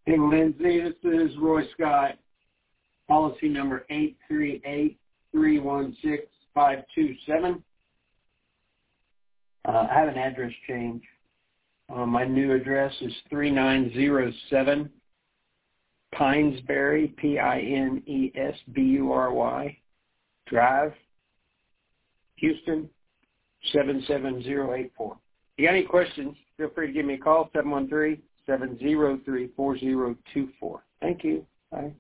Hey, Lindsay, this is Roy Scott, policy number 838316527. I have an address change. My new address is 3907 Pinesbury, Pinesbury Drive, Houston, 77084. If you got any questions, feel free to give me a call, 713-703-4024. Thank you. Bye.